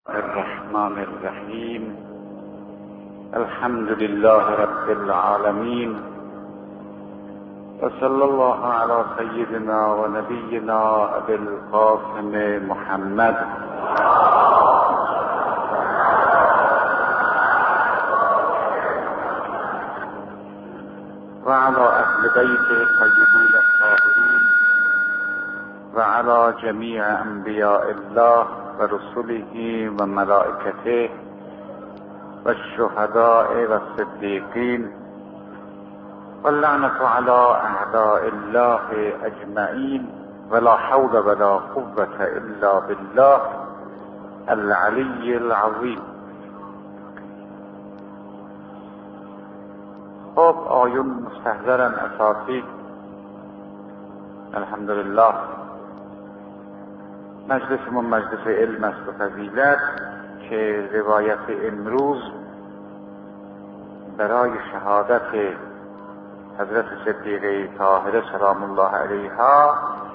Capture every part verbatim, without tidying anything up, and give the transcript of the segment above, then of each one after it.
الرحمن الرحیم. الحمد لله رب العالمین و صلی الله علی سیدنا و نبینا ابی القاسم محمد و علی اهل بیته الطیبین الطاهرین و علی جمیع انبیاء الله و رسله و ملائکته و الشهداء و الصدیقین و اللعنة علی اعداء الله اجمعین ولا حول ولا قوة الا بالله العلی العظیم. خب آیون مستحضرن اساسی. الحمدلله مجلسمون مجلس علم است و فضیلت که روایت امروز برای شهادت حضرت صدیقه طاهره سلام الله علیها،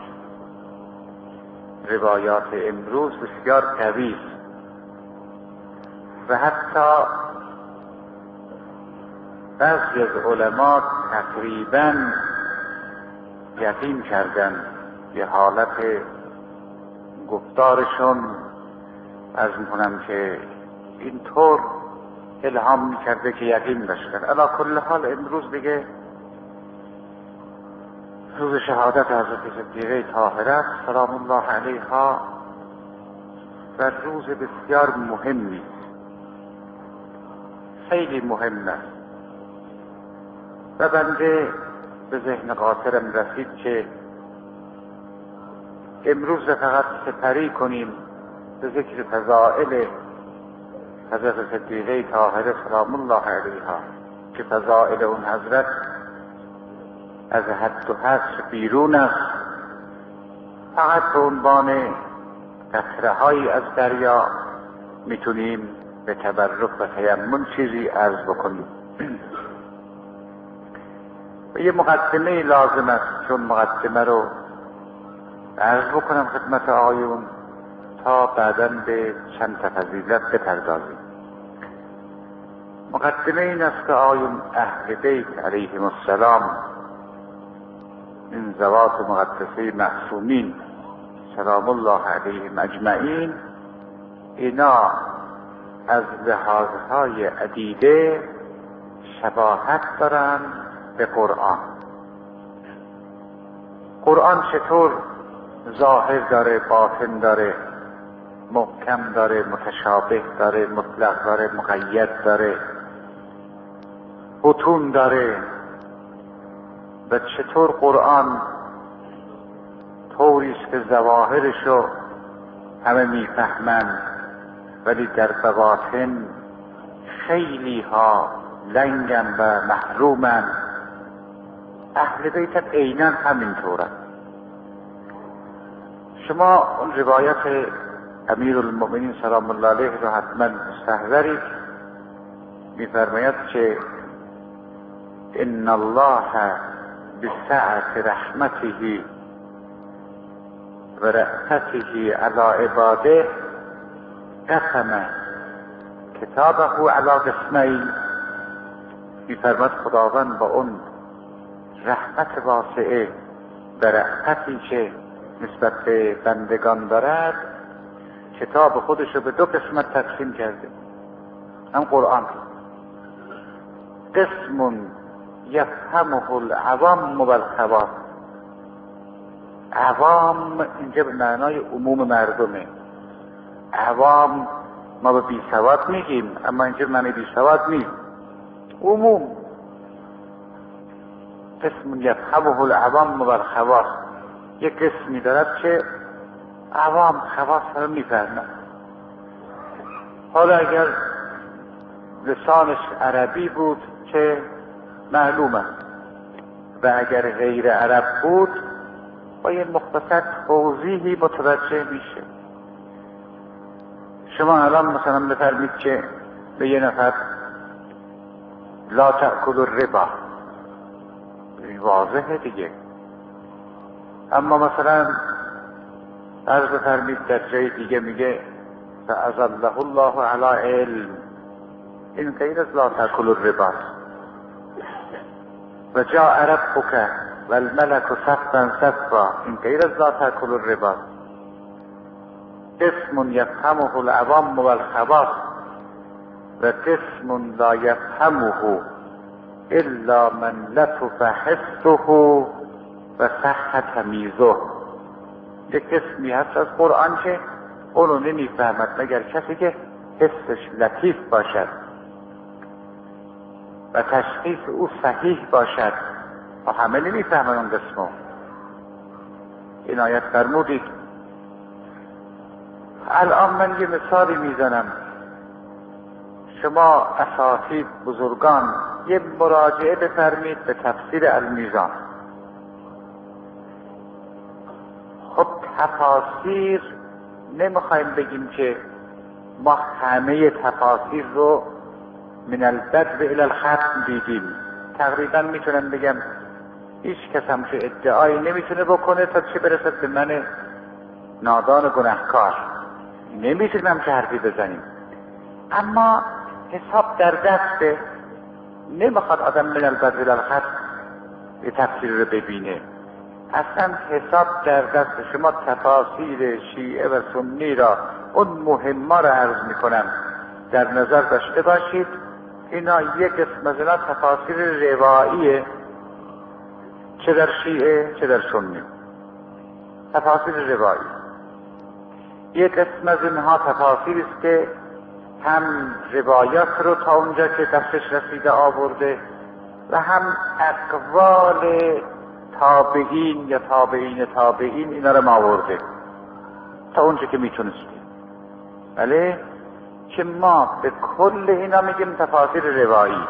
روایات امروز بسیار قوی است و حتی بعضی از علما تقریبا یقین کردن به حالت گفتارشون، از میکنم که اینطور الهام میکرده که یقین داشتن. علی کل حال امروز دیگه روز شهادت حضرت صدیقه طاهره سلام الله علیها و روز بسیار مهمی، خیلی مهم است و بنده به ذهن قاطرم رسید که امروز فقط سپری کنیم به ذکر فضائل حضرت صدیقه طاهره سلام الله علیها که فضائل اون حضرت از حد و حصر بیرون است. فقط به عنوان قطره‌هایی از دریا میتونیم به تبرک و تیمم چیزی عرض بکنیم. و یه مقدمه لازم است، چون مقدمه رو عرض بکنم خدمت آقایون تا بعداً به چند فضیلت بپردازیم. مقدمه این است که آقایون اهل بیت علیهم السلام، این ذوات مقدسه معصومین سلام الله علیهم اجمعین، اینا از لحاظهای عدیده شباهت دارن به قرآن. قرآن چطور ظاهر داره، باطن داره، محکم داره، متشابه داره، مطلق داره، مقید داره، بطون داره، و چطور قرآن طوریست که ظواهرشو همه میفهمن ولی در بواطن خیلی ها لنگن و محرومن. اهل بیت عیناً همینطورن. شما اون روایت امیر المؤمنین سلام الله علیه رو حتما مستحضرید. میفرماید که ان الله بسعة رحمته و رأفته علی عباده قسم کتابه علی قسمین. میفرماید خداوند با اون رحمت واسعه و رأفتی که نسبت به بندگان دارد، کتاب خودش رو به دو قسمت تقسیم کرده. هم قرآن قسم یفهمه العوام و الخواص. عوام اینجا به معنای عموم مردمه. عوام ما به بی سواد میگیم، اما اینجا معنی بی سواد نیست، عموم. قسم یفهمه العوام و الخواص، یک قسمی دارد که عوام خواص رو میفهمن. حالا اگر لسانش عربی بود که معلوم است، و اگر غیر عرب بود با یه مختصر توضیحی متوجه میشه. شما الان مثلا بفرمید که به یه نفر لا تأکل الربا، واضحه دیگه. اما مثلا عرض فرمید در جای دیگه میگه فأظله الله علی علم. این غیر از لا تأکلوا الربا. و جاء ربک والملك صفا صفا، این غیر از لا تأکلوا الربا. قسم یفهمه العوام والخواص و قسم لا یفهمه الا من لطف حسه و صح تمیزه. یک قسمی هست از قرآن که اونو نمیفهمد مگر کسی که حسش لطیف باشد و تشخیص او صحیح باشد و همه نمیفهمن اون قسمو. این آیت فرمودید. الان من یه مثالی میزنم، شما اساتید بزرگان یه مراجعه بفرمید به تفسیر المیزان. خب تفاسیر نمیخوایم بگیم که ما همه تفاسیر رو من البدء الی الختم دیدیم. تقریبا میتونم بگم هیچ کس هم که ادعایی نمیتونه بکنه تا چه برسد به من نادان و گناهکار. نمیتونیم هم که حرفی بزنیم، اما حساب در دسته. نمیخواد آدم من البدء الی الختم یه تفسیر رو ببینه، اصلا حساب در دست شما. تفاسیر شیعه و سنی را، اون مهمه را عرض میکنم، در نظر داشته باشید. اینا یک قسم از اینا تفاسیر رواییه، چه در شیعه چه در سنی، تفاسیر روایی. یک قسم از اینها تفاسیری است که هم روایات رو تا اونجا که دستش رسیده آورده و هم اقوال تابعین یا تابعین تابعین اینا رو آورده تا اونجا که میتونسته. بله، که ما به کل اینا میگیم تفاسیر روایی.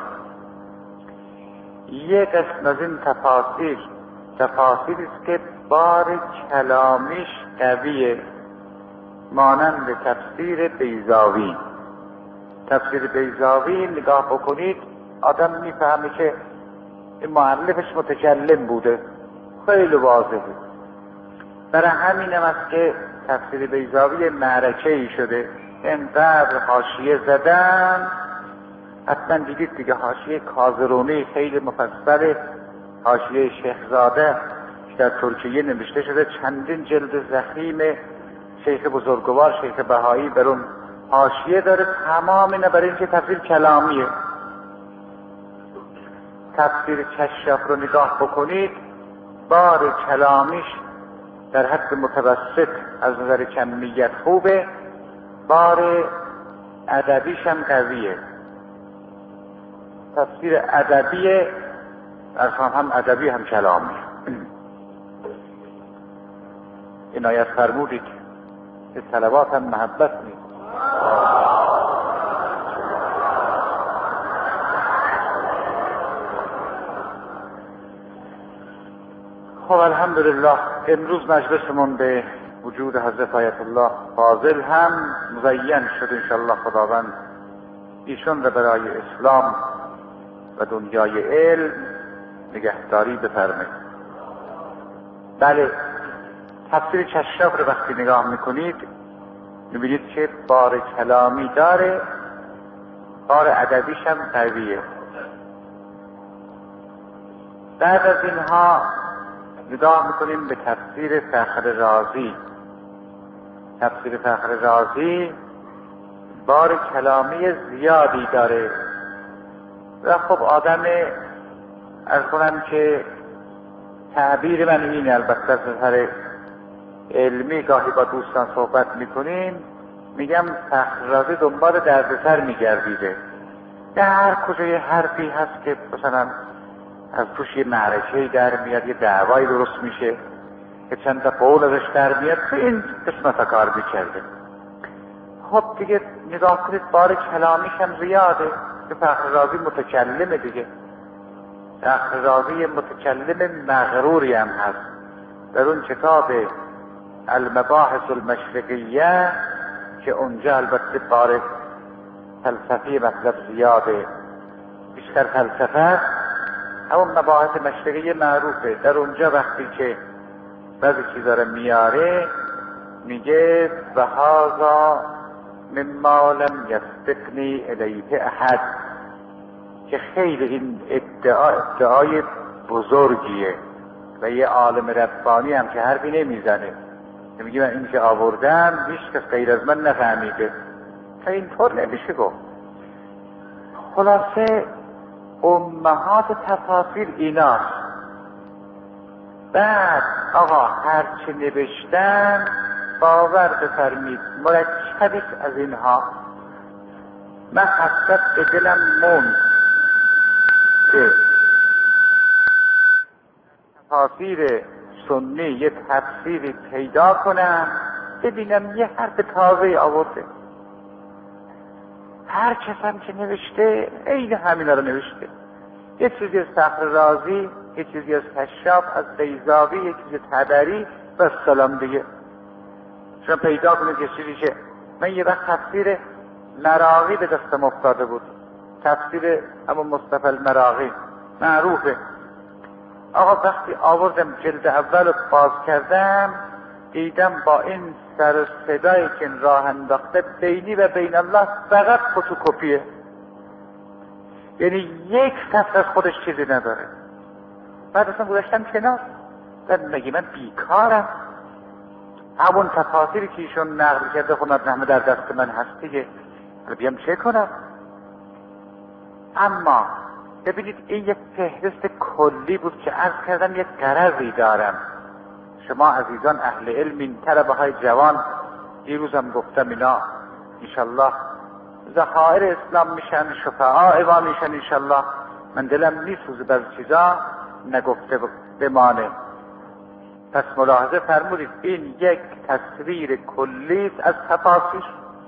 یک قسم از این تفاسیر تفاسیری است که بار کلامیش قویه، مانند تفسیر بیضاوی. تفسیر بیضاوی نگاه بکنید آدم میفهمه که این مؤلفش متکلم بوده، خیلی واضحه. برای همین هم است که تفسیر بیضاوی معرکه‌ای شده، اینقدر حاشیه زدن. حتما دیدید دیگه حاشیه کازرونی خیلی مفصل، حاشیه شیخزاده که در ترکیه نوشته شده، چندین جلد ضخیم شیخ بزرگوار شیخ بهایی بر اون حاشیه داره. تمام اینا برای اینکه تفسیر کلامیه. تفسیر کشاف رو نگاه بکنید، بار کلامیش در حد متوسط از نظر کمیت خوبه، بار ادبیش هم قویه. تفسیر ادبیه، ارخام هم ادبی هم کلامی. این آیت فرمودید که صلوات هم محبت نیست. خب الحمدلله امروز مجلسمون به وجود حضرت آیت الله فاضل هم مزین شد. انشاءالله خداوند ایشون را برای اسلام و دنیای علم نگهداری بفرماید. بله، تفسیر کشاف رو وقتی نگاه میکنید میبینید که بار کلامی داره، بار ادبیش هم قویه. بعد از اینها نگاه میکنیم به تفسیر فخر رازی. تفسیر فخر رازی بار کلامی زیادی داره و خب آدم از کنم که تعبیر من اینه، البته از نظر علمی گاهی با دوستان صحبت میکنیم میگم فخر رازی دنبال دردسر میگردیده. در کجای حرفی هست که مثلا از توش یه معرکه‌ای در میاد، یه دعوایی درست میشه که چند تا قول ازش در میاد، تو این قسمت کار میکرده. خب دیگه نگاه کنید بار کلامیش هم زیاده که فخر رازی متکلمه دیگه. فخر رازی متکلم مغروری هم هست. در اون کتاب المباحث المشرقیه که اونجا البته بار فلسفی مطلب زیاده، بیشتر فلسفه، همون مباحث مشرقیه معروفه. در اونجا وقتی که بعضی چیزا رو میاره میگه و هذا مما لم یسبقنی الیه احد، که خیلی این ادعا ادعای بزرگیه و یه عالم ربانی هم که حرفی نمیزنه، میگه من این که آوردم هیچ کس غیر از من نفهمیده. تا اینطور نمیشه گفت. خلاصه امهات تفاسیر ایناست. بعد آقا هرچه نوشتن باور بفرمید مرکبی از اینها. من حسرت به دلم موند که تفاسیر سنی یه تفسیری پیدا کنم ببینم یه حرف تازه آورده. هر کس هم که نوشته عین همینا رو نوشته. یه چیزی از فخر رازی، یه چیزی از کشاف، از بیضاوی، یه چیزی طبری و سلام دیگه. شما پیدا کنید یه چیزی که من یه وقت تفسیر مراغی به دستم افتاده بود، تفسیر اما مصطفی المراغی معروفه. آقا وقتی آوردم جلد اول باز کردم دیدم با این سر و صدایی که راه انداخته بینی و بین الله فقط فتوکپیه، یعنی یک سطر از خودش چیزی نداره. بعد اصلا گذاشتم کنار. بعد مگه من بیکارم؟ همون تفاسیری که ایشون نقل کرده خونت نحمه در دست من هست دیگه، بیام چه کنم؟ اما ببینید این یک فهرست کلی بود که عرض کردم یک غرضی دارم. شما عزیزان اهل علمین، طلبه های جوان، دیروزم گفتم اینا انشالله ذخایر اسلام میشن، شفعاء ایوان میشن انشالله. من دلم میسوزه بعضی چیزا نگفته بمانه. پس ملاحظه فرمودید این یک تصویر کلی از تفاسیر.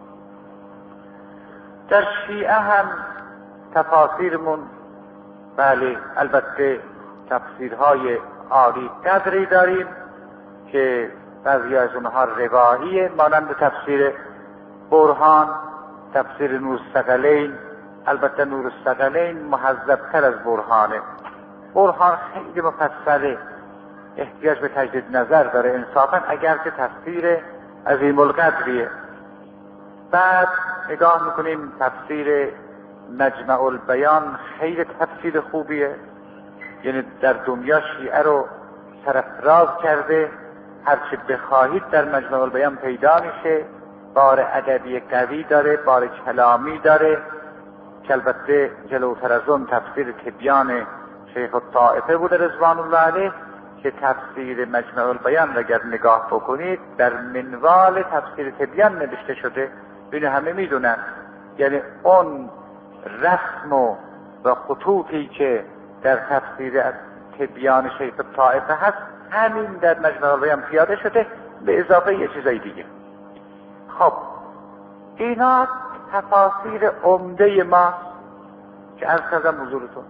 در شیعه هم تفاسیرمون بله البته تفسیرهای عالی قدری داریم که بعضی از اونها رواییه، مانند تفسیر برهان، تفسیر نور الثقلین. البته نور الثقلین مهذب‌تر از برهانه. برهان خیلی مفصله، احتیاج به تجدید نظر داره انصافا، اگر که تفسیر عظیم القدریه. بعد نگاه میکنیم تفسیر مجمع البیان، خیلی تفسیر خوبیه، یعنی در دنیا شیعه رو سرفراز کرده، هرچی بخواهید در مجمع البیان پیدا میشه. بار ادبی قوی داره، بار کلامی داره، که البته جلوتر از اون تفسیر تبیان شیخ الطائفه بوده رضوان الله علیه، که تفسیر مجمع البیان را اگر نگاه بکنید در منوال تفسیر تبیان نوشته شده. اینو همه میدونن، یعنی اون رسم و خطوطی که در تفسیر تبیان شیخ الطائفه هست همین در مجمع البیان پیاده شده، به اضافه یه چیزای دیگه. خب اینا تفاسیر عمده ما که عرض کردم حضورتون.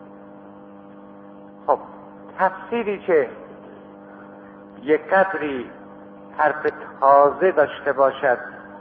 خب تفسیری که یک قدری حرف تازه داشته باشد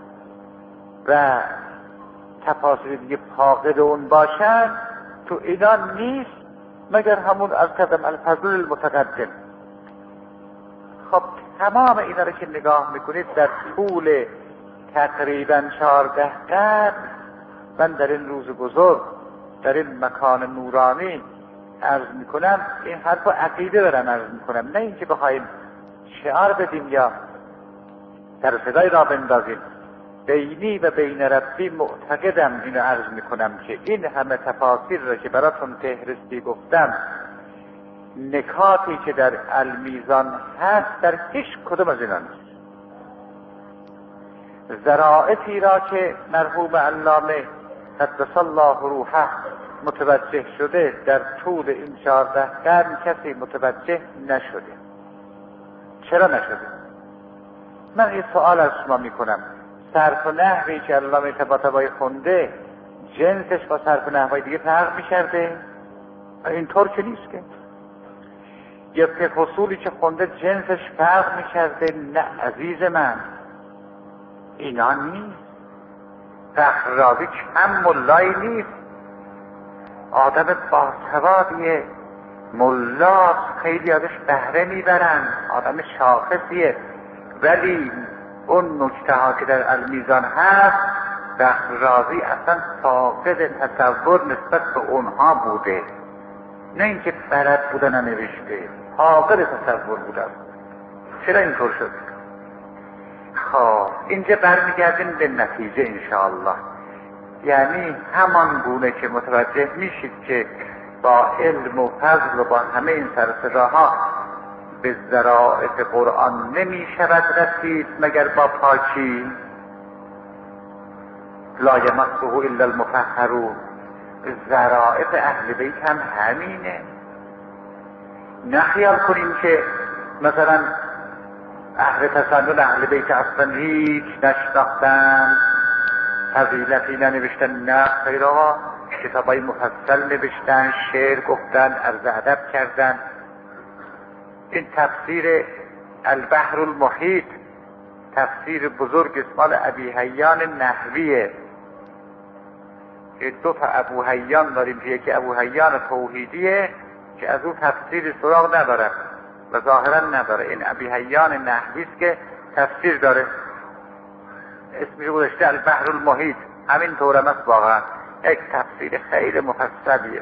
و تفاسیر دیگه فاقد اون باشد تو اینا نیست مگر همون از کردم الفضل المتقدم. خب تمام اینا رو که نگاه میکنید در طول تقریبا چهارده قرن من در این روز بزرگ در این مکان نورانی عرض میکنم، این حرف و عقیده دارم عرض میکنم، نه اینکه بخوایم شعار بدیم یا در صدای را بندازیم. بینی و بین ربی معتقدم اینو عرض میکنم که این همه تفاسیر را که براتون فهرستی گفتم، نکاتی که در المیزان هست در هیچ کدوم از اینا نیست. ذرائعی را که مرحوم علامه قدس الله روحه متوجه شده در طول این چهارده قرن کسی متوجه نشده. چرا نشده؟ من این سوال از شما میکنم. صرف و نحوی که علامه طباطبایی خونده جنسش با صرف و نحوی دیگه فرق میکرده؟ اینطور که نیست که. یا فقه اصولی که خونده جنسش فرق میکرده؟ نه عزیز من، اینا نیست. فخر رازی کم ملایی نیست، آدم باسوادیه، ملاست، خیلی ازش بهره میبرن، آدم شاخصیه، ولی اون نکته ها که در المیزان هست فخر رازی اصلا فاقد تصور نسبت به اونها بوده، نه اینکه بلد بودن و نوشته، فاقد تصور بوده. چرا اینطور شد؟ خب اینجا برمیگردیم به نتیجه انشاءالله. یعنی همان گونه که متوجه میشید که با علم و فضل و با همه این سر صداها به ذرائف قرآن نمی شود رسید مگر با پاکی. لا یمسه الا المطهرون. ذرائف اهل بیت هم همینه. نخیال کنیم که مثلا اهل تسنن اهل بیت اصلا هیچ نشناختن، فضیلتی ننوشتن، نه خیر آقا، کتابای مفصل نوشتن، شعر گفتن، عرض ادب کردن. این تفسیر البحر المحیط، تفسیر بزرگ اسمال ابی حیان نحویه. دو تا ابو حیان داریم، یکی ابو حیان توحیدیه که از او تفسیر سراغ نداره و ظاهرا نداره. این ابی حیان نحوی است که تفسیر داره، اسمش گذاشته البحر المحیط. همین طورم است واقعا، یک تفسیر خیلی مفصلیه.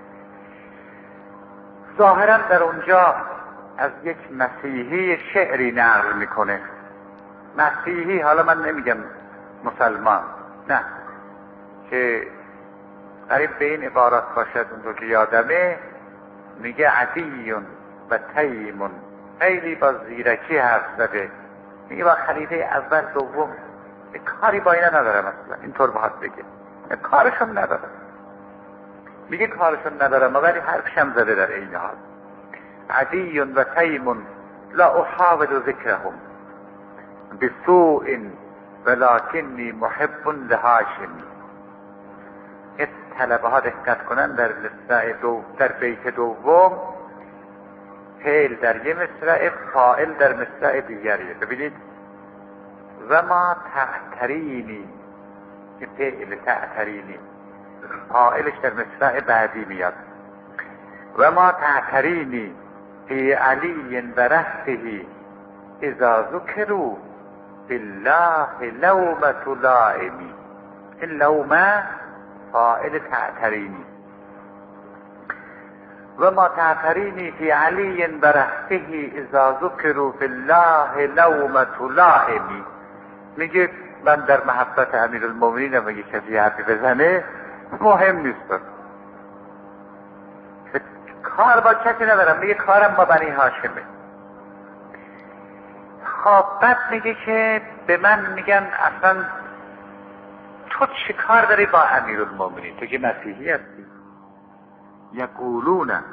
ظاهرا در اونجا از یک مسیحی شعری نقل میکنه. مسیحی، حالا من نمیگم مسلمان، نه، که قریب به این عبارت باشد اونطور که یادمه، میگه عدیون و تیمون. خیلی با زیرکی حرف زده، میگه با خلیفه اول دوم کاری با اینا ندارم، اصلا اینطور باید بگه، کارشون ندارم. میگه کارشون ندارم ولی حرفشم زده در این حال. عدیون و تیمون لا احاول ذکرهم بسوء ولکنی محب لهاشمی. این طلبه ها دقت کنن در مصرع دو در بیت دوم، فعل در یه مصرع، فاعل در مصرع دیگریه. ببینید و ما تعترینی، که فعل تعترینی فاعلش در مصرع بعدی میاد. و ما تعترینی فی علی و رهته اذا ذکروا بالله لومة لائمی. این لومه فاعل تعترینی. و ما تعترینی فی علی و رهته اذا ذکروا بالله لومة لائمی. میگه من در محبت امیرالمومنین هم اگه کسی حرفی بزنه مهم نیست، کار با کسی ندارم، میگه کارم با بنی هاشمه. خب بعد میگه که به من میگن اصلا تو چه کار داری با امیرالمومنین، تو که مسیحی هستی. یقولون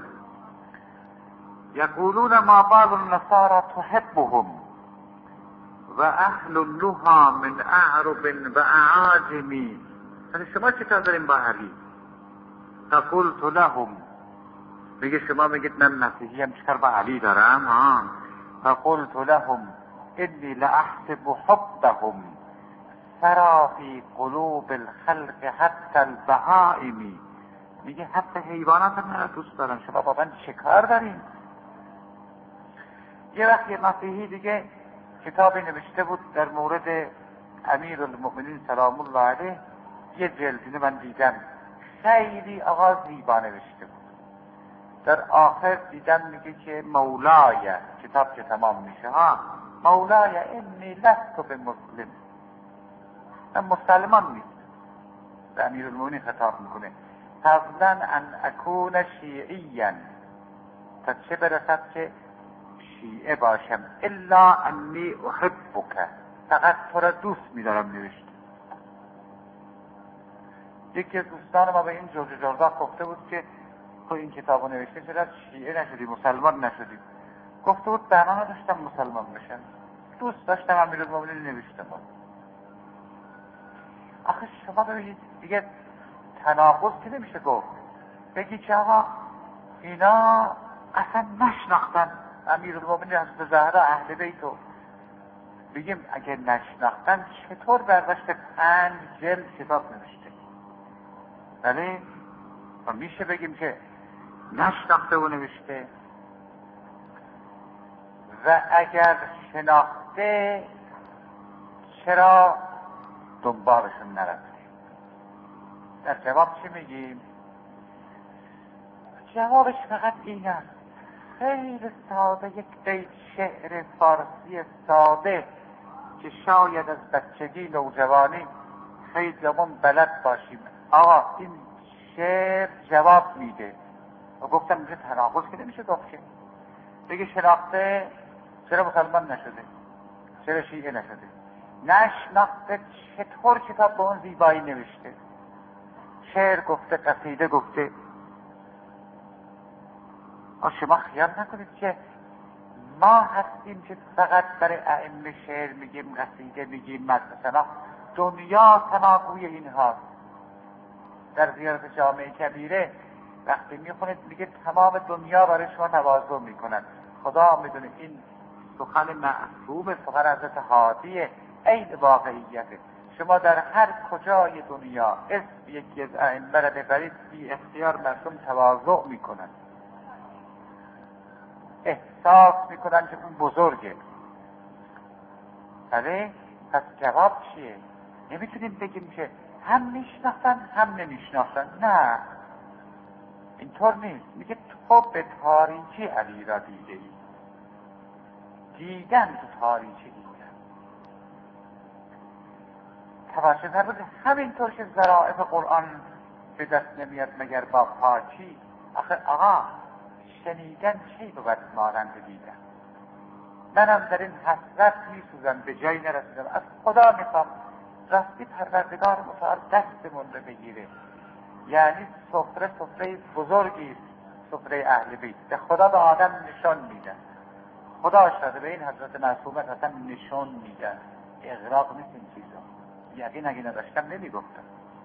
یقولون ما بال النصارى تحبهم و اهل النها من اعرب و اعاجمی. شما چه کار داریم با علی؟ فقلت لهم، میگه شما میگید من مسیحی هم چکار با علی دارم؟ ها. فقلت لهم انی لاحسب حبهم سرا فی قلوب الخلق حتی البهائمی. میگه حتی حیوانات هم من دوست دارم، شما با من چه کار داریم؟ یه وقت یه مسیحی دیگه کتابی نوشته بود در مورد امیرالمؤمنین سلام الله علیه، یه جلدینه من دیدم، خیلی آقا زیبا نوشته بود. در آخر دیدم میگه که مولای، کتاب که تمام میشه ها، مولای انی لست بمسلم، من مسلمان نیست. به امیرالمؤمنین خطاب میکنه، فضلا ان اکون شیعیا، تا چه برسد که شیعه باشم، الا انی احبک، فقط تو را دوست میدارم نوشته. یکی از دوستان ما به این جورج جرداق گفته بود که تو این کتابو نوشته چرا شیعه نشدی، مسلمان نشدی؟ گفته بود برنامه داشتم مسلمان بشم، دوست داشتم امیرالمومنین نوشتم. آخه شما ببینید دیگه تناقض که نمیشه گفت، بگی که آقا اینا اصلا نشناختن امیرالمومنین حضرت زهرا اهل بیتو. بگیم اگه نشناختن چطور برداشت پنج جلد کتاب نوشته؟ بله و میشه بگیم که نشناخته و نوشته. و اگر شناخته چرا دنبالشون نرفتیم. در جواب چی میگیم؟ جوابش فقط این است، خیلی ساده، یک بیت شعر فارسی ساده که شاید از بچگی نوجوانی خیلیمون بلد باشیم. آقا این شعر جواب میده. و گفتم اینجا تناقض که نمیشه گفت که بگه شناخته چرا مسلمان نشده، چرا شیعه نشده، نشناخته چطور کتاب به اون زیبایی نوشته، شعر گفته، قصیده گفته. شما خیال نکنید که ما هستیم که فقط برای ائمه شعر میگیم، قصیده میگیم. مثلا دنیا تناقوی این هاست. در زیارت جامعه کبیره وقتی میخونید میگه تمام دنیا برای شما تواضع میکنن. خدا میدونه این سخن معصوم، سخن حضرت هادیه، عین واقعیته. شما در هر کجای دنیا اسم یکی از ائمه را ببرید بی اختیار مردم تواضع میکنن، احساس میکنن که اون بزرگه. بله، پس جواب چیه؟ نمیتونیم بگیم که هم میشناختن هم نمیشناختن. نه، اینطور نیست. میگه تو به تاریکی علی را دیده ای، دیدن تو تاریکی دیدن. توجه فرمودید همینطور که ظرافت قرآن به دست نمیاد مگر با پاکی. آخه آقا شنیدن چی بود مانند دیدن؟ منم در این حسرت میسوزم، به جایی نرسیدم. از خدا میخوام راستی پروردگار متعال دستمون رو بگیره. یعنی سفره سفره بزرگی، سفره اهل بیت. به خدا به آدم نشان میدن. خدا شده به این حضرت معصومت اصلا نشان میدن. اغراق نیست این چیزا. یقین اگه نداشتم نمیگفتم.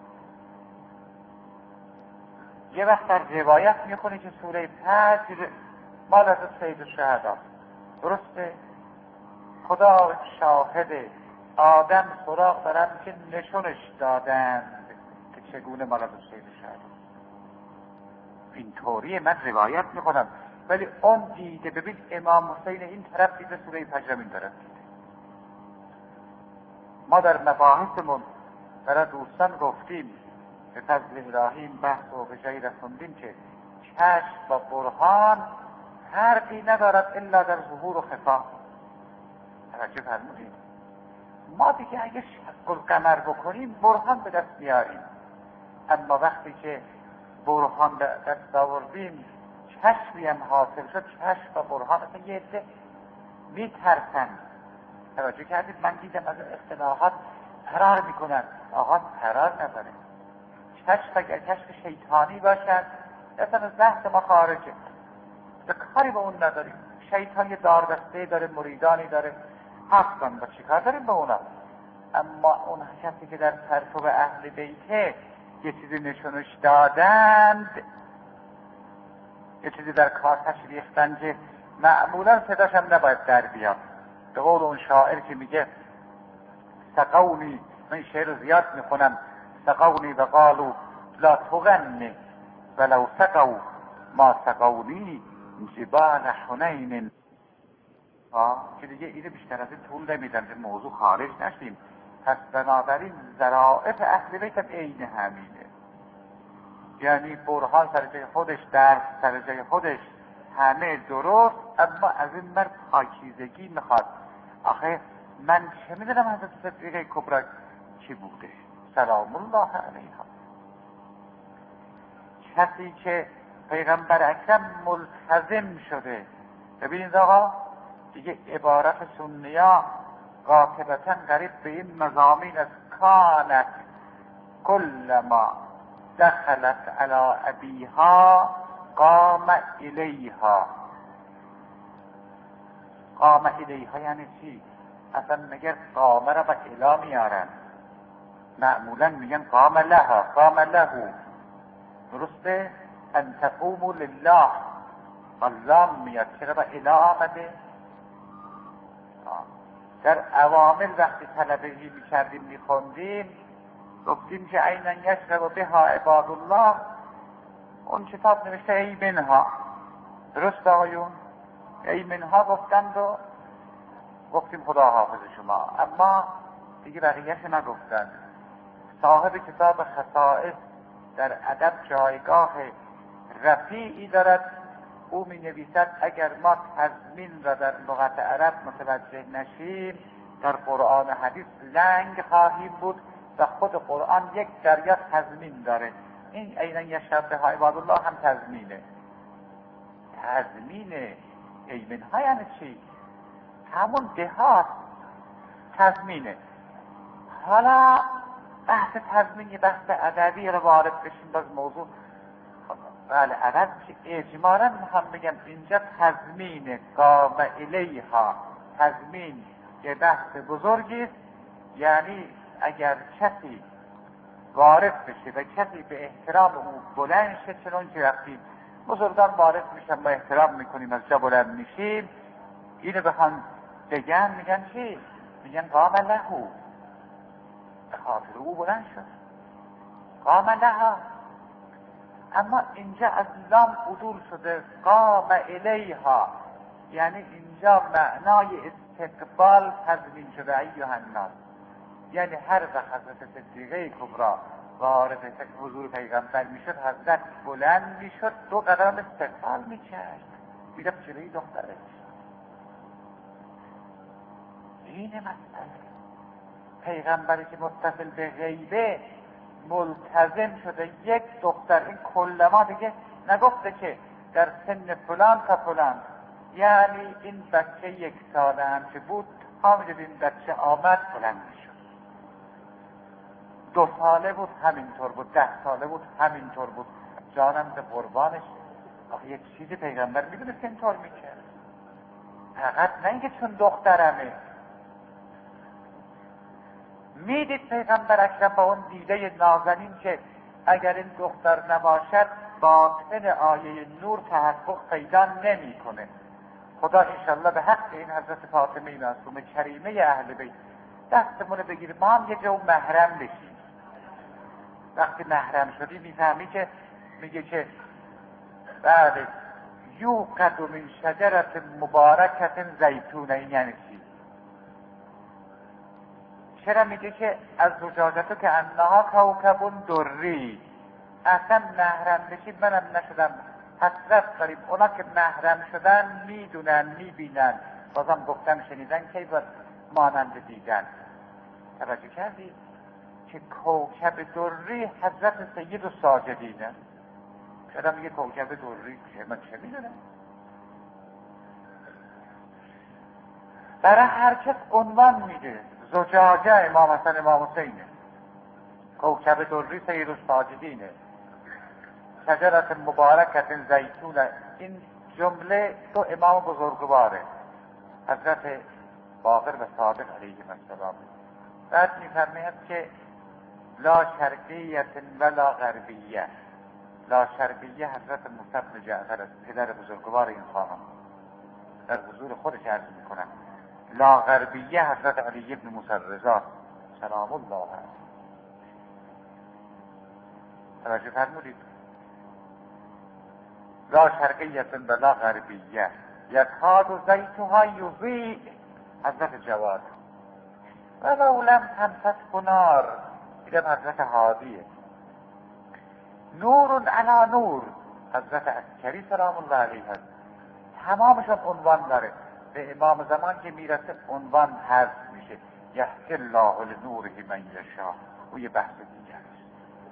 یه وقت در روایت میخونی که سوره فجر مال از سید الشهدا، درسته؟ خدا شاهده، آدم سراغ دارن که نشونش دادند که چگونه مال از سید الشهدا. اینطوریه، من روایت میخونم. ولی اون دیده، ببین امام حسین این طرف دیده، سوره فجر این طرف دیده. ما در مباحثمون برای دوستان گفتیم به فضل الهی بحث و به جایی رسوندیم که چشم با برهان فرقی ندارد الا در ظهور و خفا. توجه فرمودید؟ ما دیگه اگه شق القمر بکنیم برهان به دست میاریم، اما وقتی که برهان به دست آوردیم چشمی هم حاصل شد، چشم با برهان اصلا یه عده میترسن. توجه کردید؟ من دیدم از اختلاحات فرار میکنن. آقا فرار نداره. چشم اگر چشم شیطانی باشد اصلا از بحث ما خارجه، به کاری با اون نداریم. شیطان یه داردسته داره، مریدانی داره، هستن با چی کار داریم با اونا. اما اون کسی که در پرتو اهل بیته یه چیزی نشونش دادند، یه چیزی در کارتش ریختن که معمولا صداش هم نباید در بیاد. به قول اون شاعر که میگه سقونی، من شعر رو زیاد میخونم، سقونی و قالو لا تغنی ولو سقو ما سقونی جبال حنین. که دیگه اینه بیشتر از این طول نمیدن، به موضوع خارج نشیم. پس بنابراین ظرافت اهل بیت هم عین همینه. یعنی برهان سر جای خودش، درس سر جای خودش، همه درست، اما از این مرد پاکیزگی میخواد. آخه من چه میدونم حضرت صدیقه کبرا چی بوده سلام الله علیها. کسی که پیغمبر اکرم ملتزم شده. ببینید آقا دیگه عبارت سنیا قاطبتا قریب به این مضامین از کانت کل ما دخلت علی ابیها قام الیها. قام الیها یعنی چی؟ اصلا مگر قامه را با الا میارن، معمولا میگن قام لها، قام له. درسته؟ ان تقوموا لله، اللام میاد، چرا با الا آمده؟ در عوامل وقتی طلبهی میکردیم میخوندیم گفتیم که عینا یشرب بها عباد الله، اون کتاب نوشته ای منها. درست آقایون؟ ای منها گفتند و گفتیم خدا حافظ شما، اما دیگه بقیهش نگفتند. صاحب کتاب خصائص در ادب جایگاه رفیعی دارد. او می نویسد اگر ما تضمین را در لغت عرب متوجه نشیم در قرآن و حدیث لنگ خواهیم بود و خود قرآن یک دریا تضمین داره. این عینا یشرب های عباد الله هم تضمینه. تضمینه ایمن ها یعنی چی؟ همون دهات تضمینه. حالا بحث تضمین یه بحث ادبی رو وارد بشیم باز موضوع. بله عرب اجمالا میخوام بگم اینجا تضمین قام الیها، تضمین یه بحث بزرگی است. یعنی اگر کسی وارد بشه و کسی به احترام او بلند شه، چون که وقتی بزرگان وارد میشن ما احترام میکنیم از جا بلند میشیم، اینو بخوان بگن میگن چی؟ میگن قام لهو، به خاطر او بلند شد، قام لها. اما اینجا از لام عدول شده قام الیها، یعنی اینجا معنای استقبال تضمین شده ایها الناس. یعنی هر وقت حضرت صدیقه کبرا وارد حضور پیغمبر میشد، حضرت بلند میشد، دو قدم استقبال میکرد، میرفت جلوی دخترش. این مسئله پیغمبری که متصل به غیبه ملتزم شده یک دختر، این کلما دیگه نگفته که در سن فلان تا فلان، یعنی این بچه یک ساله هم که بود همینجور این بچه آمد بلند میشد، دو ساله بود همینطور بود، ده ساله بود همینطور بود. جانم به قربانش. آخه یک چیزی پیغمبر میدونست که اینطور میکرد، فقط نه اینکه چون دخترمه. میدید پیغمبر اکرم با اون دیده نازنین که اگر این دختر نباشد باطن آیه نور تحقق پیدا نمی کنه. خدا انشالله به حق این حضرت فاطمه معصومه کریمه اهل بیت دستمون بگیر، ما هم یه جو محرم بشیم. وقتی محرم شدی میفهمی که میگه که بله یوقد من شجرت مبارکت زیتونه. این یعنی چی؟ چرا میگه که از زجاجتو که انها کوکبون دری؟ اصلا محرم بشید منم نشدم، حسرت داریم. اونا که محرم شدن میدونن میبینن، بازم گفتم شنیدن که باید مانند دیدن. توجه کردی که کوکب دری حضرت سید و ساجدینه. چرا میگه کوکب دری؟ که من چه میدونم؟ برای هر کس عنوان میده. زجاجه امام حسن امام حسینه، کوکب دری سید الساجدینه، شجرت مبارکت زیتونه. این جمله دو امام بزرگواره، حضرت باقر و صادق علیه السلام. بعد میفرماید که لا شرقیت ولا غربیه. لا شرقیه حضرت موسی بن جعفر است، پدر بزرگوار این خانم، در حضور خودش عرض میکنم. لا غربیه حضرت علی ابن موسی رضا سلام الله علیه. توجه فرمودید؟ لا شرقیه ولا غربیه یکاد زیتها یضیء حضرت جواد ولو لم تمسسه نار. دیدم حضرت هادیه. نور علی نور حضرت عسکری سلام الله علیه هست. تمامشون عنوان داره. به امام زمان که میرسه عنوان حذف میشه. یهدی الله لنوره من یشاء. او یه بحث دیگه است.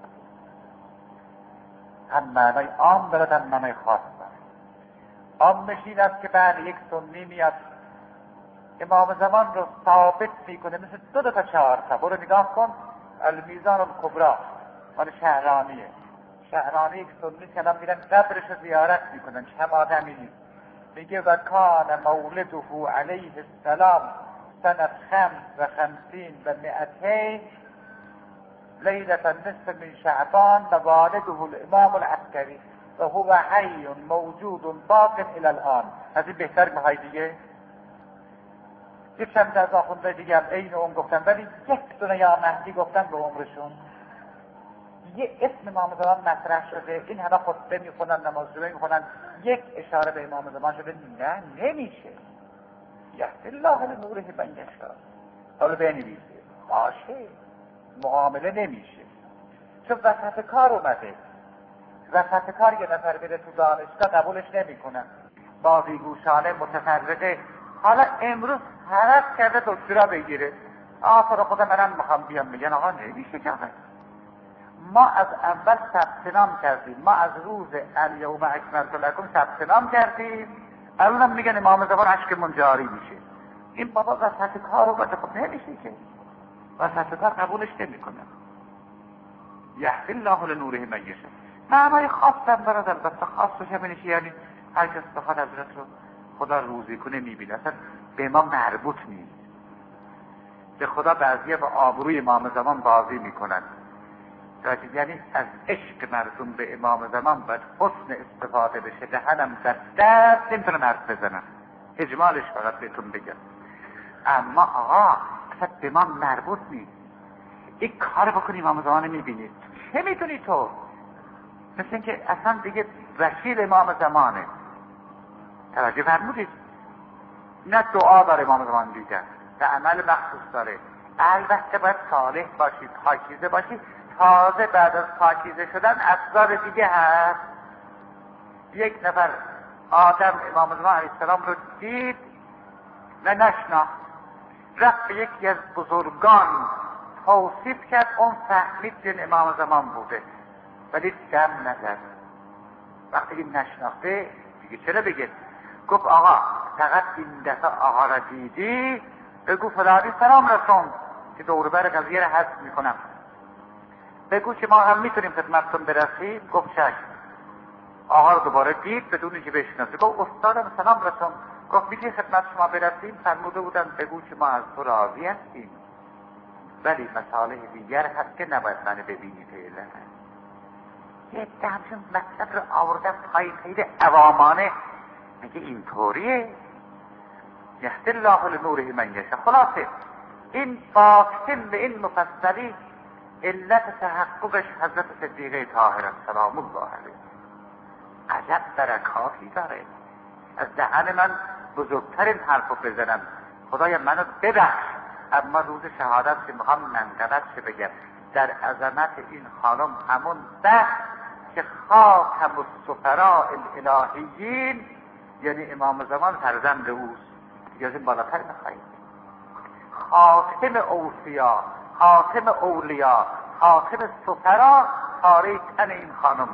هم معنای عام دارد هم معنای خاص دارد. عامش این است که بعد یک سنی میاد امام زمان رو ثابت میکنه، مثل دو دو تا چهار تا. برو نگاه کن المیزان الکبری مال شهرانیه. شهرانی یک سنی که الان میرن قبرش رو زیارت میکنن، چه آدمی نیست. میگه و کان مولده علیه السلام سنت خمس و خمسین و مئتین لیلة النصف من شعبان و والده الامام العسکری و هو حی موجود باق الى الان. از این بهتر میخوای دیگه؟ یک چند از آخونده دیگه هم این اون گفتن، ولی یک دونه یا مهدی گفتن به عمرشون. یه اسم امام زمان مطرح شده، این همه خطبه میخونن، نماز جمعه میخونن، یک اشاره به امام زمان شده. نه نمیشه. یهدی الله لنوره من یشاء. حالا بنویسه باشه. معامله نمیشه، چون وسط کار اومده. وسط کار یه نفر بره تو دانشگاه قبولش نمیکنن، بازیگوشانه متفرقه. حالا امروز حرف کرده دکترا بگیره، آه تو خدا منم میخوام بیام، میگن آقا نمیشه که ما از اول ثبت نام کردیم، ما از روز الیوم اکملت لکم ثبت نام کردیم، الانم میگن امام زمان اشکمون جاری میشه. این بابا وسط کار رو باید خب نمیشه که وسط کار قبولش نمیکنه. یهدی الله لنوره من یشاء. معنای خاصم دارد، البته خاصش همینه که یعنی هر کس بخواد حضرت رو خدا روزی کنه میبینه، اصلا به ما مربوط نیست. به خدا بعضیه با آبروی امام زمان بازی میکنن، یعنی از عشق مردم به امام زمان باید حسن استفاده بشه. دهنم در دست نمیتونم حرف بزنم، اجمالش فقط بهتون بگم. اما آقا اصلا به ما مربوط نیست. این کار بکنی امام زمان میبینید، چه میتونی تو؟ مثل اینکه اصلا دیگه وکیل امام زمانه. توجه فرمودید؟ نه دعا داره امام زمان دیدن، به عمل مخصوص داره. البته باید صالح باشید، پاکیزه باشید. تازه بعد از پاکیزه شدن افضال دیگه هست. یک نفر آدم امام زمان علیه السلام رو دید و نشناخت، رفت به یکی از بزرگان توصیف کرد، اون فهمید جن امام زمان بوده ولی دم نزد. وقتی که نشناخته دیگه چرا بگه؟ گفت آقا فقط این دفعه آقا را دیدی بگو فلانی سلام رسون که دوربر قضیه را حذف میکنم، بگو که ما هم میتونیم خدمتتون برسیم. گفت چشم. آقا رو دوباره دید بدون که بشناسه، گفت استادم سلام رسون. گفت میتونی خدمت شما برسیم؟ فرموده بودن بگو که ما از تو راضی هستیم ولی مصالح دیگر هست که نباید من ببینی فعلا. یه همچون مطلب رو آوردن پای خیلی عوامانه، میگه اینطوریه. یهدی الله لنوره من یشاء. خلاصه این باختن به این مفصلی علت تحققش حضرت صدیقه طاهره سلام الله علیه. عجب برکاتی داره. از دهن من بزرگترین حرفو بزنم، خدایا منو ببخش، اما روز شهادت که میخوام منقبت چه بگم در عظمت این خانم، همون بخت که خاتم السفراء الالهیین، یعنی امام زمان فرزند اوست، دیگه از این بالاتر نخواهید. خاتم اوصیا، خاتم اولیا، خاتم سفرا کاره تن این خانمه.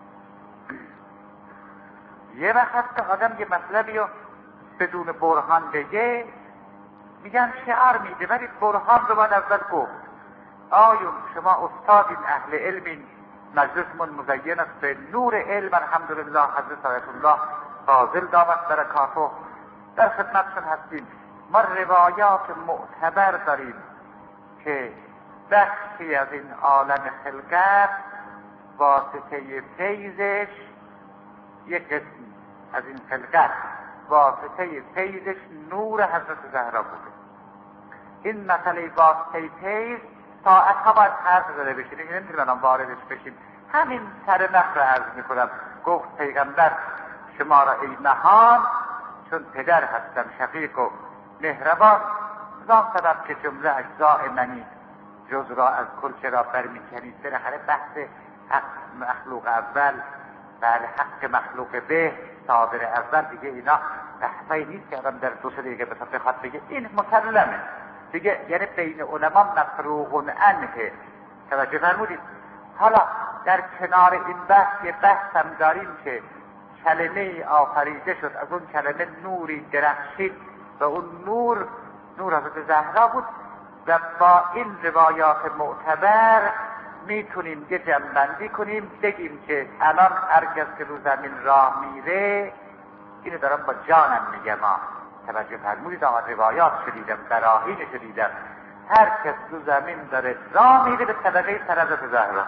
یه وقت که آدم یه مطلبی رو بدون برهان بگه میگن شعر میده، ولی برهان رو باید اول گفت. آیون شما استادین، اهل علمین، مجلسمون مزین است به نور علم. الحمدلله حضرت آیت الله فاضل دامت برکاته در خدمتشون هستیم. ما روایات معتبر داریم که بخشی از این عالم خلقت واسطه فیضش، یک قسم از این خلقت واسطه فیضش نور حضرت زهرا بوده. این مسئله واسطه فیض ساعت ها باید حرف زده بشه، دیگه نمیتونم واردش بشیم. همین سر نخ رو عرض میکنم. گفت پیغمبر شما را ای نهان، چون پدر هستم شفیق و مهربان، زان سبب که جمله اجزاء منی جز را از کل را برمیکنید. بالاخره بحث حق مخلوق اول بر حق مخلوق به صادر اول دیگه اینا بحثایی نیست که آدم در دو سه دیگه بخواد بگه این مسلمه دیگه، یعنی بین علما مفروغ عنه. توجه فرمودید؟ حالا در کنار این بحث یه بحث هم داریم که کلمه آفریده شد، از اون کلمه نوری درخشید و اون نور نور حضرت زهرا بود. و با این روایات معتبر میتونیم یه جمع‌بندی کنیم، بگیم که الان هر کس که رو زمین راه میره، اینو دارم با جانم میگم، توجه فرمودید؟ آقا روایات شدیدم، براهین شدیدم، هر کس رو زمین داره راه میره به طبقه سر حضرت زهرا.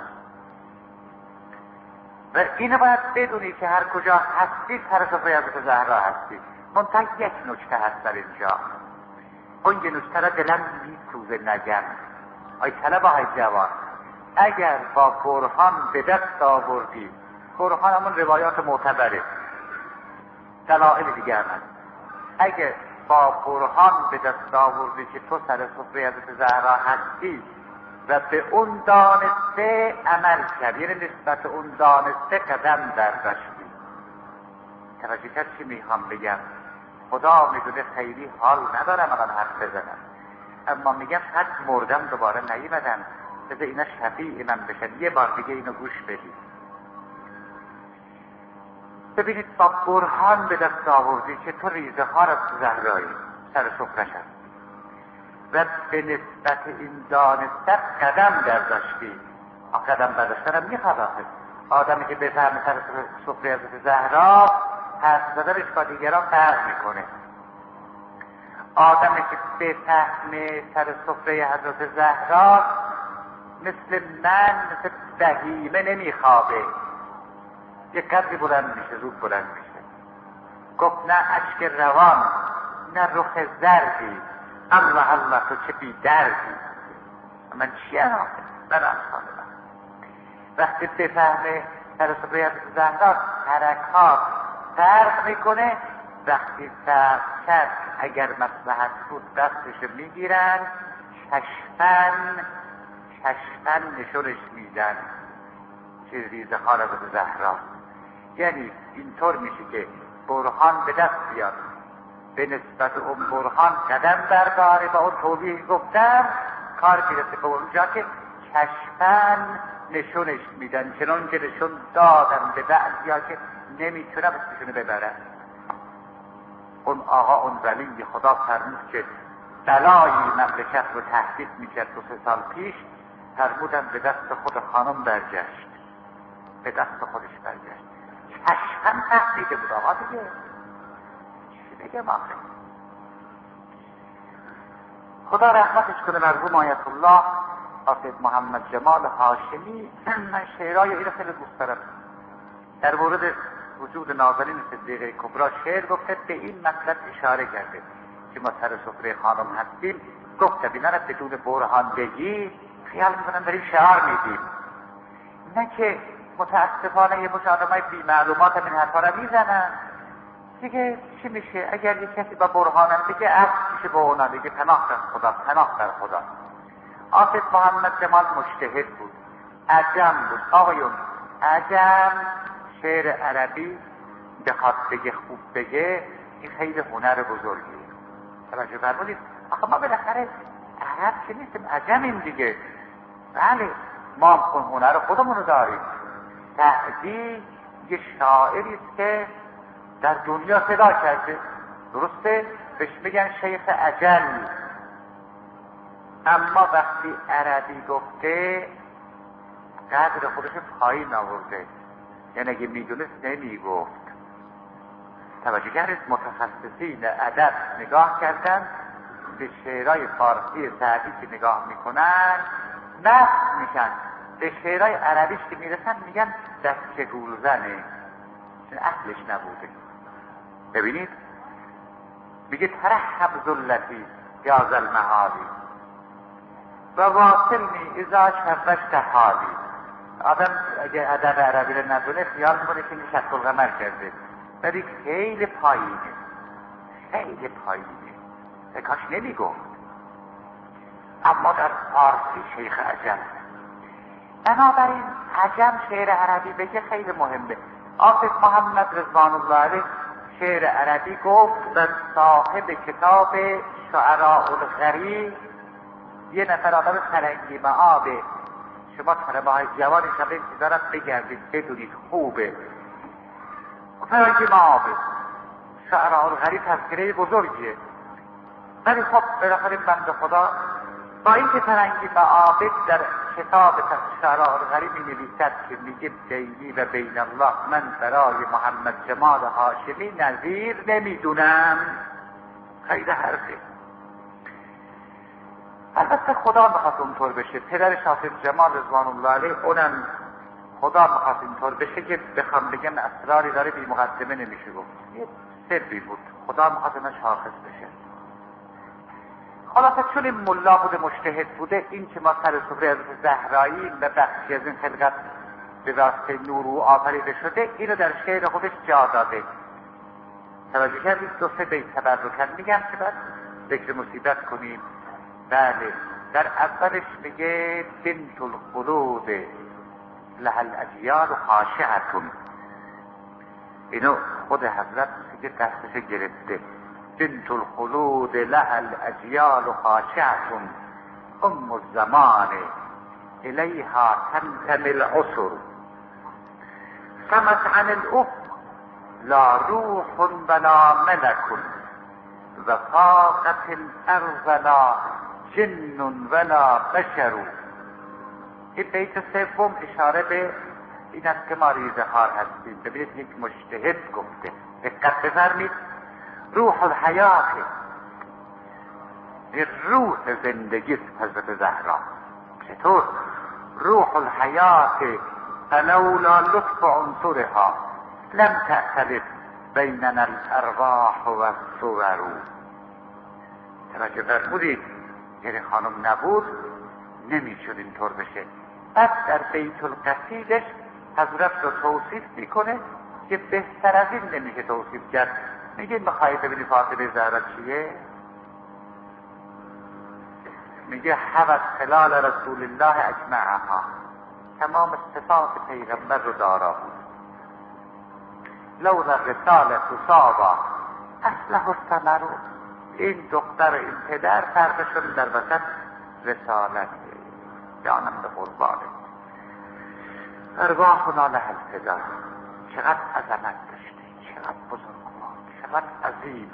و اینو باید بدونی که هر کجا هستی سر سفره حضرت زهرا هستی. منتها یک نکته هست در اینجا، اون یه نکته را دلم میسوزه نگم. آی طلبه های جوان، اگر با برهان به دست آوردی، برهان همون روایات معتبره، دلائل دیگر هست، اگر با برهان به دست آوردی که تو سر سفره حضرت زهرا هستی و به اون دانسته عمل کرد، یعنی نسبت اون دانسته قدم برداشتی. توجه کرد چی میخوام بگم؟ خدا میدونه خیلی حال ندارم الان حرف بزنم، اما میگم حد مردم دوباره نیومدن، بذار اینا شفیع من بشن، یه بار دیگه اینو گوش بدید. ببینید با برهان به دست آوردی که تو ریزه ها را زهرایی سر سفرش هست و به نسبت این دانستت قدم برداشتی. قدم برداشتن هم میخواد آخه آدمی که بفهمه سر سفره حضرت زهرا حرف زدنش با دیگران فرق میکنه. آدمی که بفهمه سر سفره حضرت زهرا مثل من، مثل بهیمه نمیخوابه، یه قدری بلند میشه، زود بلند میشه. گفت نه اشک روان، نه رخ زردی، الله الله تو چه بی دردی. من چیه آخه؟ من اصحاب من وقتی بفهمه سر سفره حضرت زهرا حرکات فرق میکنه. وقتی فرق کرد اگر مصلحت بود دستش میگیرن، چشمن چشمن نشونش میدن چه ریزه خال حضرت زهرا. یعنی اینطور میشه که برهان به دست بیاد، به نسبت اون برهان قدم برداره. با اون توضیح گفتم کار میرسه به اونجا که چشمن نشونش میدن، چنان که نشون دادن به بعضیا که نمیتونن اسمشونو ببرن. اون آقا اون ولی خدا فرمود که بلایی مملکت رو تهدید میکرد دو سه سال پیش، فرمودن به دست خود خانم برگشت، به دست خودش برگشت. چشمن تهدیده بود آقا دیگه، چی بگم آخه؟ خدا رحمتش کنه مرحوم آیت الله حافظ محمد جمال هاشمی. من شعرهای اینو خیلی دوست دارم. در مورد وجود نازنین صدیقه کبرا شعر گفته، به این مطلب اشاره کرده که ما سر سفره خانم هستیم. گفته بینا را بدون برهان بگی خیال میکنن داریم شعار میدیم، نه که متاسفانه یه مشاهده‌های بی معلومات هم این حرفا را میزنن دیگه. چی میشه اگر یک کسی با برهانم بگه عکس میشه با اونا دیگه، پناه در خدا، پناه در خدا. حافظ محمد جمال مجتهد بود، عجم بود آقایون. عجم شعر عربی بخواد بگه خوب بگه این خیلی هنر بزرگیه. توجه فرمودید؟ آخه ما بالاخره عرب که نیستیم، عجمیم دیگه. بله ما اون هنر خودمون رو داریم. سعدی یه شاعری است که در دنیا صدا کرده، درسته؟ بهش میگن شیخ عجل، اما وقتی عربی گفته قدر خودش پایین آورده، یعنی اگه میدونست نمیگفت. توجه کردید؟ متخصصین ادب نگاه کردن به شعرهای فارسی سعدی که نگاه میکنن نقد میشن، به شعرهای عربیش که میرسن میگن دست گولزنه، اصلش نبوده. ببینید میگه ترحب ذلتی یا ذل محالی و واصلنی اذا شرشت حالی. آدم اگه ادب عربی رو ندونه خیال میکنه که این شط القمر کرده، ولی خیلی پایینه، خیلی پایینه، کاش نمیگفت. اما در فارسی شیخ عجم. بنابراین عجم شعر عربی بگه خیلی مهمه. حافظ محمد رضوان الله علیه شعر عربی گفت و صاحب کتاب شعراء الغریب، یه نفر آدم فرنگی معابه، شما طلبه های جوان شبه انتظارت بگردید بدونید خوبه. فرنگی معابه شعراء الغریب تذکره بزرگیه، ولی خب بالاخره بنده خدا با این که فرنگی معابد در کتاب شعراء الغریب می نویسد که میگه بینی و بین الله من برای محمد جمال هاشمی نظیر نمیدونم، خیلی حرفه. البته خدا میخواست اونطور بشه، پدر حافظ جمال رضوان الله علیه اونم خدا میخواست اینطور بشه که بخوام بگم اسراری داره بی مقدمه نمیشه گفت، یه سری بود خدا میخواست اونش شاخص بشه. خلاصه چون این ملا بوده مجتهد بوده، این که ما سر سفره حضرت زهرایی و بخشی از این خلقت به واسطه نور او آفریده شده، اینو در شعر خودش جا داده. توجه کردید؟ دو سه بیت تبرکت میگم که بعد ذکر مصیبت کنیم. بله در اولش میگه بنت الخلود لها الاجیال خاشعتون، اینو خود حضرت میگه دستش گرفته. بنت الخلود لها الاجیال خاشعتون ام الزمان الیها تنتمي العصر سمت عن الافق لا روح ولا ملك وفاقت الارض لا جن ولا بشر. این بیت سوم اشاره به این است که ما ریزه‌خوار هستیم. ببینید یک مجتهد گفته، دقت بفرمید، روح الحیات، این روح زندگی حضرت زهرا. چطور؟ روح الحیات فلولا لطف عنصرها لم تأتلف بیننا الارواح و الصور. توجه فرمودید، یعنی خانم نبود نمیشد اینطور بشه. بعد در بیت القصیدش حضرت رو توصیف میکنه که بهتر از این نمیشه توصیف کرد. میگه بخواهی ببینی فاطمه زهرا چیه؟ میگه حوت خلال رسول الله اجمعها، تمام صفات پیغمبر رو دارا بود. لولا رسالة صابا اصله الثمر. این دختر این پدر فرقشون در وسط رسالت. جانم به قربانه ارواحنا لها الفدا. چقدر عظمت داشته، چقدر بزرگوار، چقدر عظیم،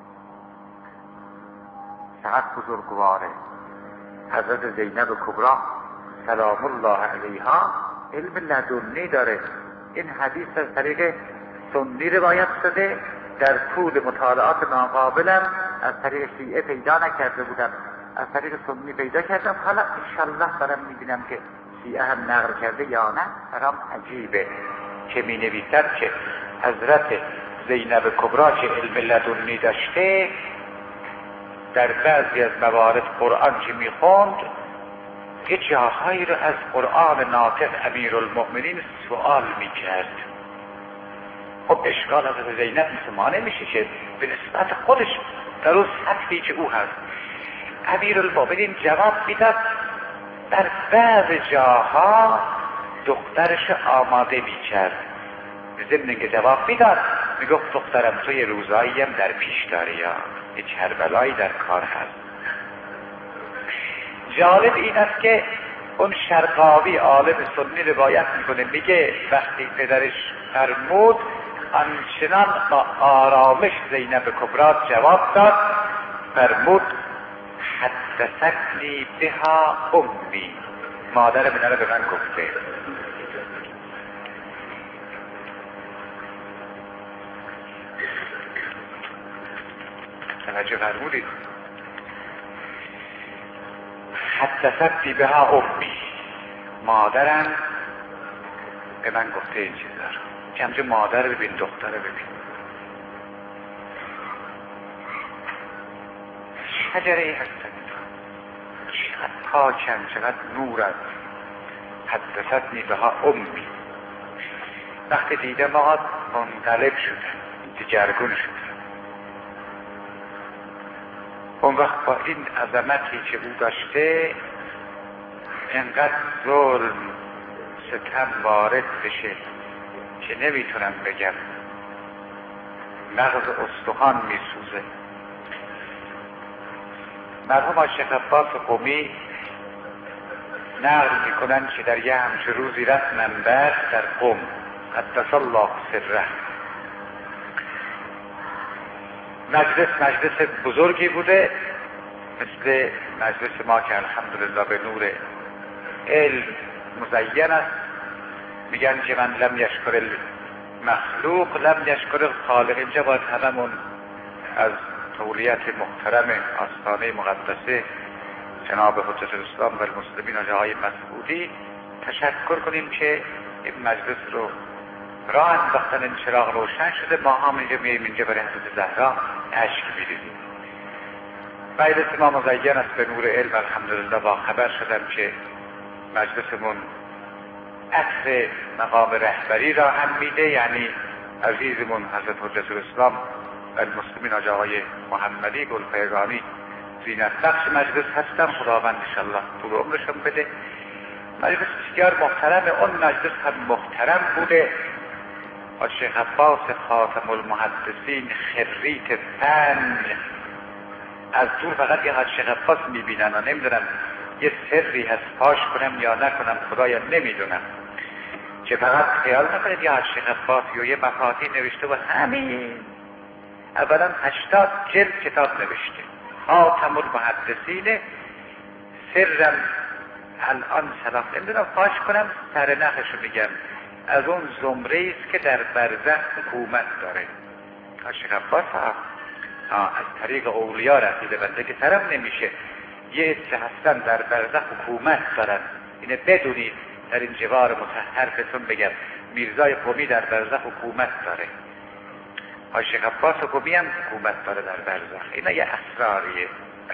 چقدر بزرگواره. حضرت زینب کبرا سلام الله علیها علم لدنی داره. این حدیث از طریق سنی روایت شده، در طول مطالعات ناقابلم از طریق شیعه پیدا نکرده بودم، از طریق سنی پیدا کردم. حالا انشالله دارم میبینم که شیعه هم نقل کرده یا نه. برام عجیبه که می نویسد که حضرت زینب کبرا که علم لدنی داشته، در بعضی از موارد قرآن که میخوند یه جاهایی رو از قرآن ناطق امیرالمؤمنین سوال میکرد. خب اشکال از زینب مثل ما نمیشه که به نسبت خودش در اون سطحی که او هست امیرالمؤمنین جواب میداد. در بعض جاها دخترش آماده میکرد، ضمن که جواب میداد میگفت دخترم تو یه روزایی هم در پیش داری یا یه کربلایی در کار هست. جالب این است که اون شرقاوی عالم سنی روایت میکنه، میگه وقتی پدرش فرمود آنچنان با آرامش زینب کبرا جواب داد، فرمود حدثتنی بها امی، مادر من به من گفته. توجه فرمودید، حدثتنی بها امی، مادرم به من گفته این چیزا رو. کمجه مادر ببین، دختر ببین، شجره هستن، چقدر پاکن، چقدر نورن. حدثتنی بها امی، وقتی دیده ما منقلب شدن، دگرگون شدن. اون وقت با این عظمتی که او داشته انقدر ظلم ستم وارد بشه که نمیتونم بگم، مغز استخوان میسوزه. مرحوم شیخ عباس قمی نقل میکنن که در یه همچه روزی رفت منبر در قم قدس الله سره. مجلس مجلس بزرگی بوده، مثل مجلس ما که الحمدلله به نور علم مزین است. میگن که من لم یشکر المخلوق لم یشکر الخالق. اینجا باید هممون از تولیت محترم آستانه مقدسه جناب حجت الاسلام و المسلمین و جاهای مسعودی تشکر کنیم که این مجلس رو راه انداختن، این چراغ روشن شده. ما هم اینجا میاییم اینجا برای حضرت زهرا اشک میریزیم. مجلس ما مزین است به نور علم. الحمدلله با خبر شدم که مجلسمون عطر مقام رهبری را هم میده، یعنی عزیزمون حضرت حجت الاسلام و المسلمین آجاهای محمدی گلپیگانی زینت بخش مجلس هستم، خداوند انشالله طول عمرشون بده. مجلس بسیار محترم، اون مجلس هم محترم بوده. شیخ عباس خاتم المحدثین خریت فن از دور فقط یه شیخ عباس میبینن و نمیدونم یه سری هست پاش کنم یا نکنم، خدایا نمیدونم، که فقط خیال نکنید یه شیخ عباس یا یه مفاتیح نوشته و همین اولا هشتاد جلد کتاب نوشته خاتم المحدثین سرم الان سلاف نمیدونم پاش کنم سر نخشو میگم، از اون زمره است که در برزخ حکومت داره. شیخ عباس از طریق اولیا رسیده بنده که سرم نمیشه، یه عده هستن در برزخ حکومت دارن، اینه بدونید. در این جوار مطهر بهتون بگم میرزای قمی در برزخ حکومت داره، شیخ عباس قمی هم حکومت داره در برزخ. اینا یه اسراریه.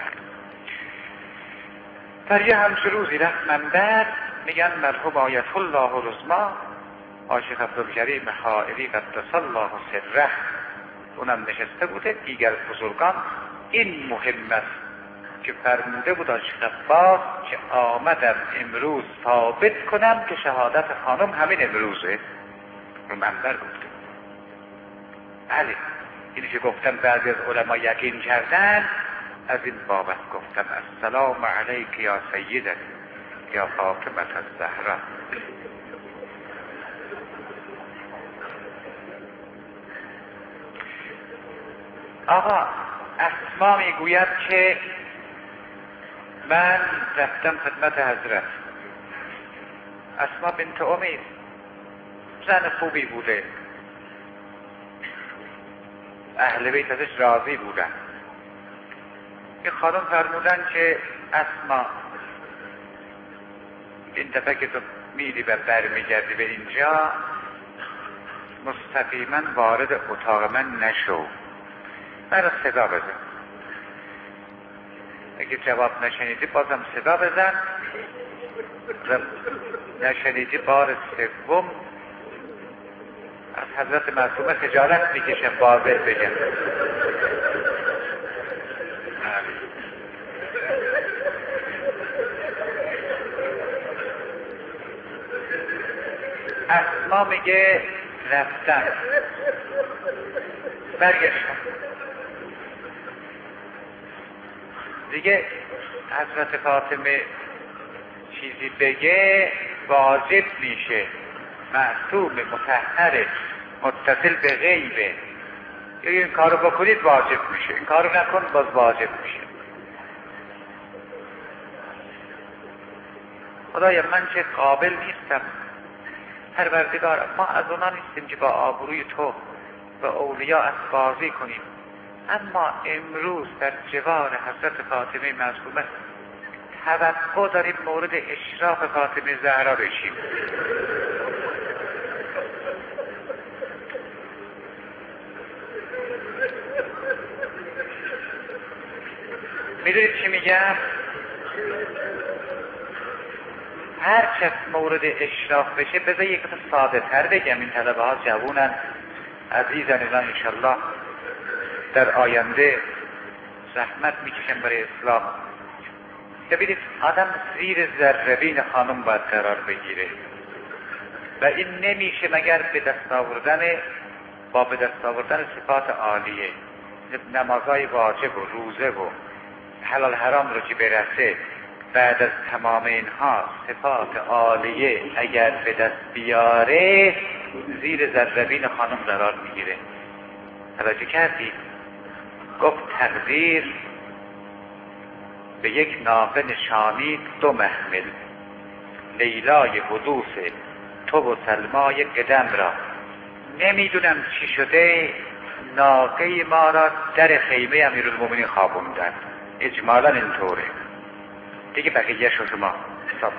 در یه همچه روزی رفت منبر، میگن مرحوم آیت الله رزما شیخ عبدالکریم حائری قدس الله سره اونم نشسته بوده. دیگر بزرگان این مهم است که فرموده بود شیخ عباس که آمدم امروز ثابت کنم که شهادت خانم همین امروزه. رو منبر گفته. بله اینی که گفتم بعضی از علما یقین کردن، از این بابت گفتم السلام علیک یا سیدت یا فاطمه الزهرا. آقا اسما میگوید که من رفتم خدمت حضرت. اسما بنت امیر زن خوبی بوده، اهل بیت ازش راضی بودن. این خانم فرمودن که اسما این دفعه که تو میری و برمیگردی به اینجا مستقیما وارد اتاق من نشو، من رو صدا بزن. اگه جواب نشنیدی بازم صدا بزن، نشنیدی بار سوم از حضرت معصومه خجالت میکشم واضح بگم. اسما میگه رفتم برگشتم دیگه حضرت فاطمه چیزی بگه واجب میشه، معصوم مطهره متصل به غیبه، یا این کارو بکنید واجب میشه، این کارو نکن باز واجب میشه. خدایا من چه قابل نیستم، پروردگار ما از اونا نیستیم که با آبروی تو و اولیا بازی کنیم، اما امروز در جوار حضرت فاطمه معصومه توقع داریم مورد اشراف فاطمه زهرا بشیم. میدونید چی میگم؟ هر کس مورد اشراف بشه، بذار یک تا ساده تر بگم، این طلبه ها جوونن عزیزن اینا انشالله در آینده زحمت میکشن برای اسلام. ببینید آدم زیر ذره‌بین خانم باید قرار بگیره و این نمیشه مگر به دست آوردن با به دست آوردن صفات عالیه، نمازهای واجب و روزه و حلال حرام رو که برسه. بعد از تمام اینها صفات عالیه اگر به دست بیاره زیر ذره‌بین خانم قرار میگیره. توجه کردید؟ گفت تقدیر به یک ناقه نشانید دو محمل، لیلای حدوث تو و سلمای قدم را. نمیدونم چی شده ناقه ما را در خیمه امیرالمومنین خوابوندن، اجمالا اینطوره دیگه، بقیه شو شما حساب.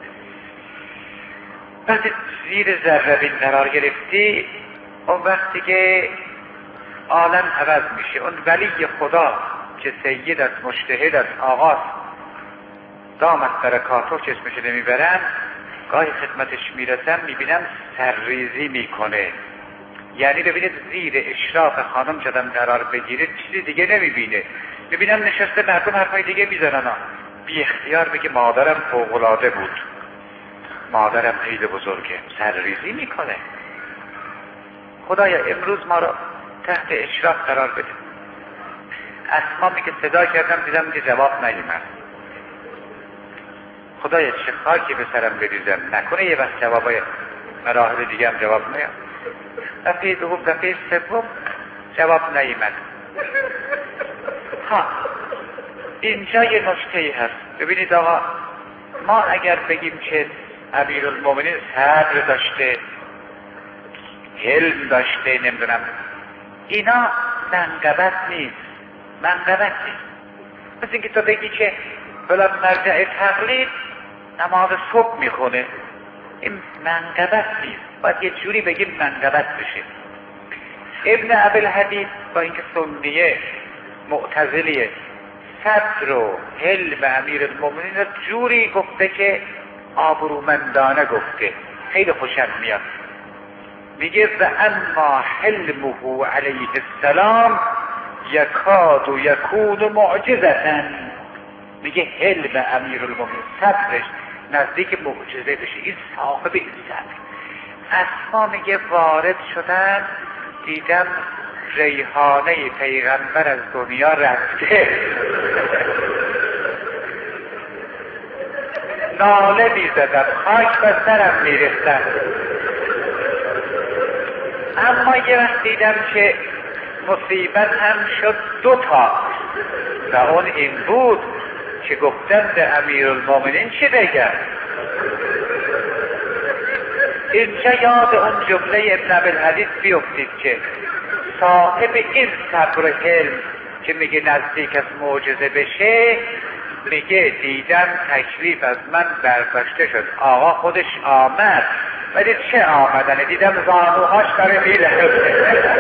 وقتی زیر ذره‌بین قرار گرفتی اون وقتی که عالم عوض میشه. اون ولی خدا که سید است، مجتهد است، آقاست، دام از برکاتو که اسمش نمیبرم، گاهی خدمتش میرسم میبینم سرریزی میکنه. یعنی ببینید زیر اشراف خانم جدم قرار بگیره چیزی دیگه نمیبینه، ببینم نشسته مردم حرفای دیگه میزنن، بی اختیار بگه مادرم فوق‌العاده بود، مادرم خیلی بزرگه، سرریزی میکنه. خدایا امروز ما را تحت اشراف قرار بده. اسما میگه صدا کردم دیدم که جواب نیومد. خدایا چه خاکی به سرم بریزم، نکنه یه وقت جوابای مراحل دیگه هم جواب نیاد. دفعه دوم دفعه سوم جواب نیومد. ها اینجا یه نکته‌ای هست. ببینید آقا، ما اگر بگیم که امیرالمومنین صبر داشته، حلم داشته، نمیدونم، اینا منقبت نیست، منقبت نیست. مثل اینکه تو بگی که فلان مرجع تقلید نماز صبح میخونه، این منقبت نیست، باید یه جوری بگیم منقبت بشه. ابن ابوالحدید با اینکه سنیه معتزلیه، صبر و حلم امیرالمومنین رو جوری گفته که آبرومندانه گفته، خیلی خوشم میاد. میگه و اما حلمه علیه السلام یکاد و یکون معجزتا. میگه حلم امیرالمومنین، صبرش نزدیک معجزه بشه. این صاحب این صبر. اسما میگه وارد شدن دیدم ریحانه پیغمبر از دنیا رفته، ناله میزدم، خاک بر سرم میریختم. اما یه وقت دیدم که مصیبت هم شد دوتا، و اون این بود که گفتن به امیرالمومنین چی بگم. اینجا یاد اون جمله ابن ابوالحدید بیفتید که صاحب این صبر و حلم که میگه نزدیک از معجزه بشه، میگه دیدم تکلیف از من برداشته شد. آقا خودش آمد، ولی چه آمدنه؟ دیدم زانوهاش داره میلرزه.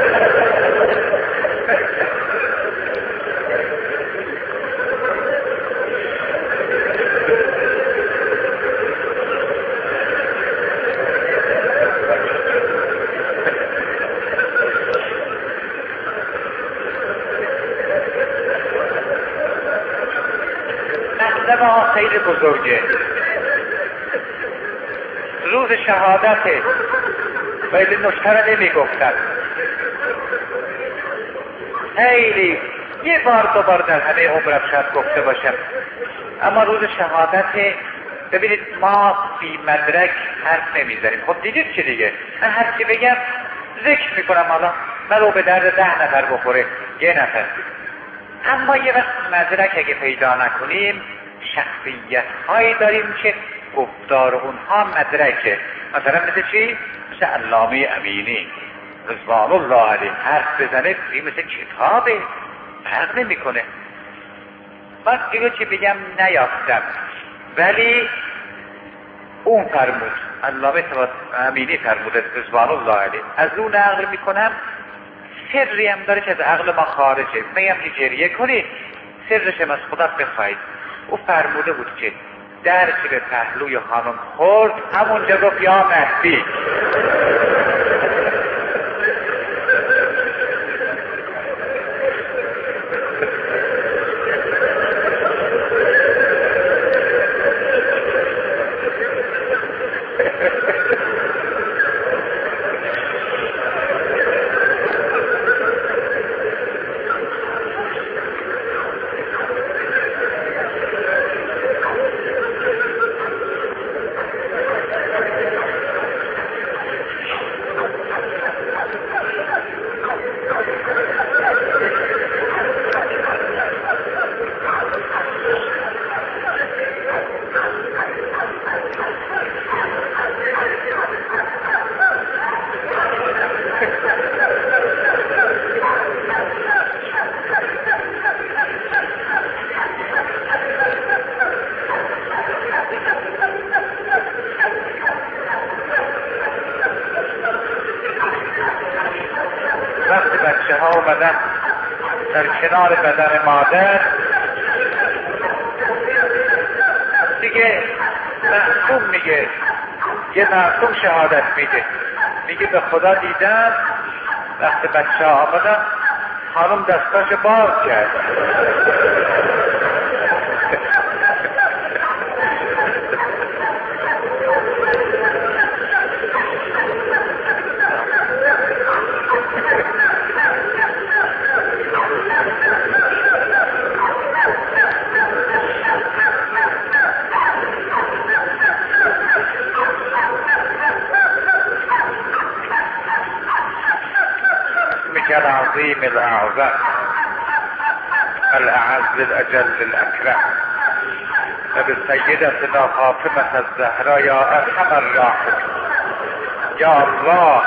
مسئله خیلی بزرگه. روز شهادته، ولی نکته را نمی گفتن. خیلی یه بار دو بار در همه عمرم شاید گفته باشم، اما روز شهادته ببینید ما بی مدرک حرف نمیزنیم. خب دیدید چه دیگه، من هر چی بگم ذکر میکنم، حالا من رو به درد ده نفر بخوره یه نفر. اما یه وقت مدرک اگه پیدا نکنیم، شخصیت هایی داریم که گفتار اونها مدرکه. مثلا مثل چی؟ مثل علامه امینی رضوان الله علیه، حرف بزنه این مثل کتابه، فرق نمی کنه. من دیگه چی بگم نیافتم، ولی اون فرمود، علامه امینی فرمود رضوان الله علیه، از اون نقل میکنم. سری هم داره که از عقل ما خارجه، میگم که گریه کنید، سرش هم از خدا بخواید. او فرموده بود که در که به پهلوی خانم خورد، همونجا گفت یا مهدی. بچه ها اومدن در کنار بدن مادر، دیگه معصوم میگه، یه معصوم شهادت میده، میگه به خدا دیدم وقتی بچه ها آمدن خانم دستاش باز کرد. العظيم الأعظم الأعز الأجل الأكرم وبسيدتنا فاطمة الزهراء يا أرحم الراحمين يا الله.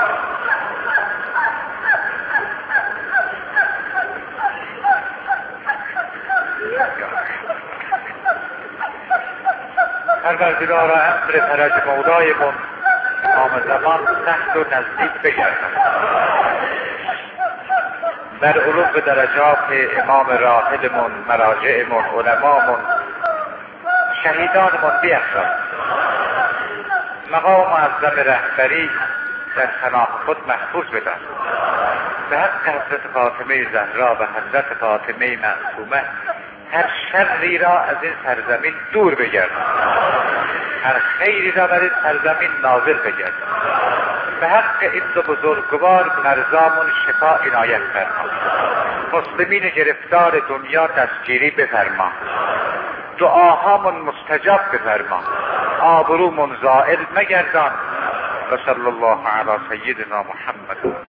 پروردگارا امر فرج مولایمون امام زمان سخت و نزدیک بگردد، در علوم درجات امام راحلمون، مراجعمون، علمامون، شهیدانمون بیفرد، مقام معظم رهبری در خناق خود محفوظ بدن، به حق حضرت فاطمه زهرا و حضرت فاطمه معصومه هر شری را از این سرزمین دور بگردن، هر خیری را در این سرزمین نازل بگردن، به حق این دو بزرگوار مرزامون شفا عنایت فرما، مسلمین گرفتار دنیا دستگیری بفرما، دعاهامون مستجاب بفرما، آبرومون زائل مگردان. و صلی الله علی سیدنا محمد.